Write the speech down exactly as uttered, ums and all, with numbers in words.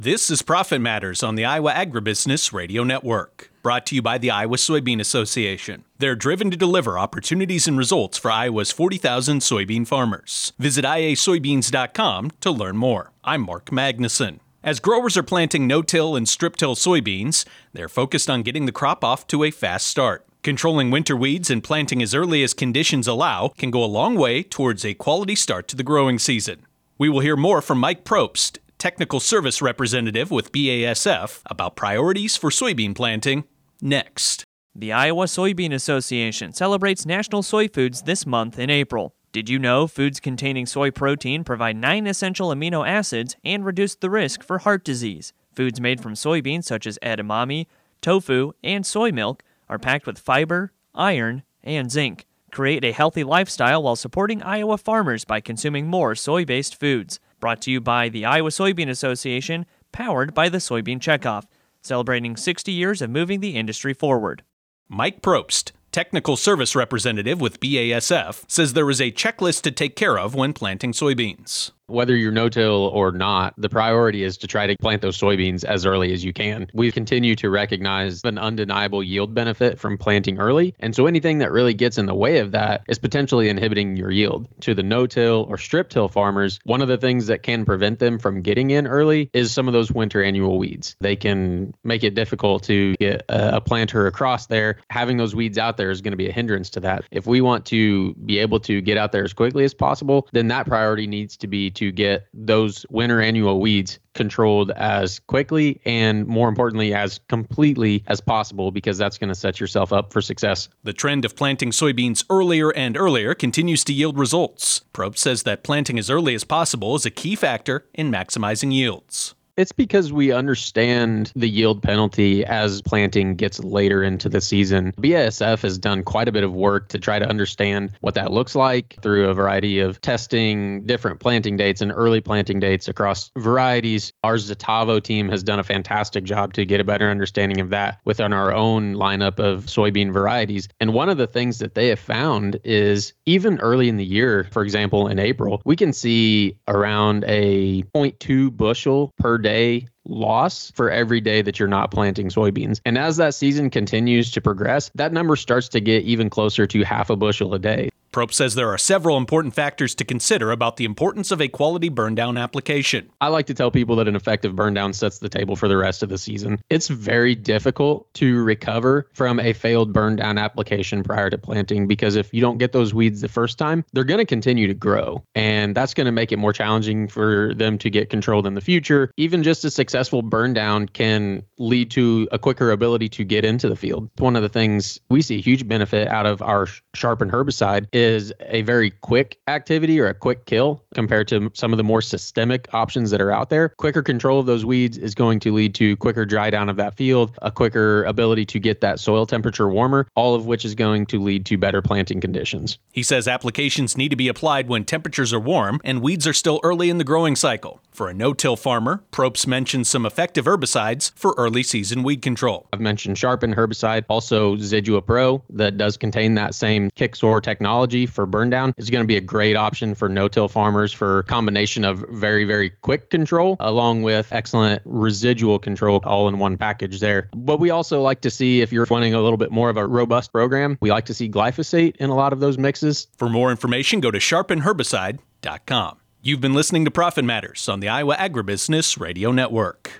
This is Profit Matters on the Iowa Agribusiness Radio Network, brought to you by the Iowa Soybean Association. They're driven to deliver opportunities and results for Iowa's forty thousand soybean farmers. Visit I A soybeans dot com to learn more. I'm Mark Magnuson. As growers are planting no-till and strip-till soybeans, they're focused on getting the crop off to a fast start. Controlling winter weeds and planting as early as conditions allow can go a long way towards a quality start to the growing season. We will hear more from Mike Probst, Technical Service Representative with B A S F, about priorities for soybean planting next. The Iowa Soybean Association celebrates National Soy Foods this month in April. Did you know foods containing soy protein provide nine essential amino acids and reduce the risk for heart disease? Foods made from soybeans such as edamame, tofu, and soy milk are packed with fiber, iron, and zinc. Create a healthy lifestyle while supporting Iowa farmers by consuming more soy-based foods. Brought to you by the Iowa Soybean Association, powered by the Soybean Checkoff, celebrating sixty years of moving the industry forward. Mike Probst, Technical Service Representative with B A S F, says there is a checklist to take care of when planting soybeans. Whether you're no-till or not, the priority is to try to plant those soybeans as early as you can. We continue to recognize an undeniable yield benefit from planting early, and so anything that really gets in the way of that is potentially inhibiting your yield. To the no-till or strip-till farmers, one of the things that can prevent them from getting in early is some of those winter annual weeds. They can make it difficult to get a planter across there. Having those weeds out there is going to be a hindrance to that. If we want to be able to get out there as quickly as possible, then that priority needs to be to get those winter annual weeds controlled as quickly and, more importantly, as completely as possible, because that's going to set yourself up for success. The trend of planting soybeans earlier and earlier continues to yield results. Probst says that planting as early as possible is a key factor in maximizing yields. It's because we understand the yield penalty as planting gets later into the season. B A S F has done quite a bit of work to try to understand what that looks like through a variety of testing, different planting dates and early planting dates across varieties. Our Zetavo team has done a fantastic job to get a better understanding of that within our own lineup of soybean varieties. And one of the things that they have found is even early in the year, for example, in April, we can see around a zero point two bushel per day loss for every day that you're not planting soybeans. And as that season continues to progress, that number starts to get even closer to half a bushel a day. Probst says there are several important factors to consider about the importance of a quality burn down application. I like to tell people that an effective burn down sets the table for the rest of the season. It's very difficult to recover from a failed burn down application prior to planting, because if you don't get those weeds the first time, they're going to continue to grow. And that's going to make it more challenging for them to get controlled in the future. Even just a successful burn down can lead to a quicker ability to get into the field. One of the things we see a huge benefit out of our Sharpen herbicide is a very quick activity or a quick kill compared to some of the more systemic options that are out there. Quicker control of those weeds is going to lead to quicker dry down of that field, a quicker ability to get that soil temperature warmer, all of which is going to lead to better planting conditions. He says applications need to be applied when temperatures are warm and weeds are still early in the growing cycle. For a no-till farmer, Probst mentions some effective herbicides for early season weed control. I've mentioned Sharpen herbicide, also Zidua Pro, that does contain that same Kixor technology for burn down. It's going to be a great option for no-till farmers for a combination of very, very quick control along with excellent residual control all in one package there. But we also like to see, if you're wanting a little bit more of a robust program, we like to see glyphosate in a lot of those mixes. For more information, go to sharpen herbicide dot com. You've been listening to Profit Matters on the Iowa Agribusiness Radio Network.